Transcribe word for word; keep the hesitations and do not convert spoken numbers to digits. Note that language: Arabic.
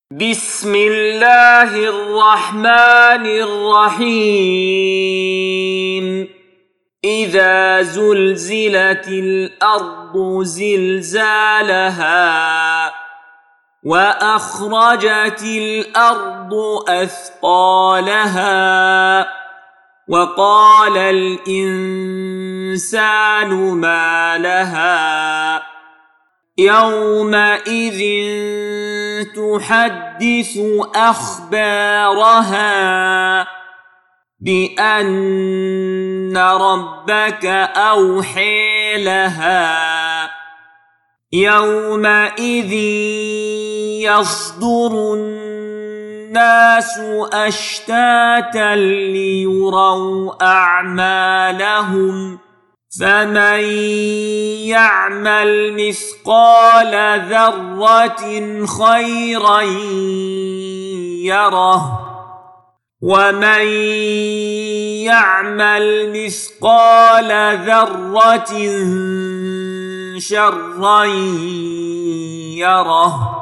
بسم الله الرحمن الرحيم إذا زلزلت الأرض زلزالها وأخرجت الأرض أثقالها وقال الإنسان ما لها يومئذ تحدث أخبارها بأن ربك أوحي لها يومئذ يصدر الناس أشتاتا ليروا أعمالهم فمن يعمل مثقال ذرة خيرا يره ومن يعمل مثقال ذرة شرا يره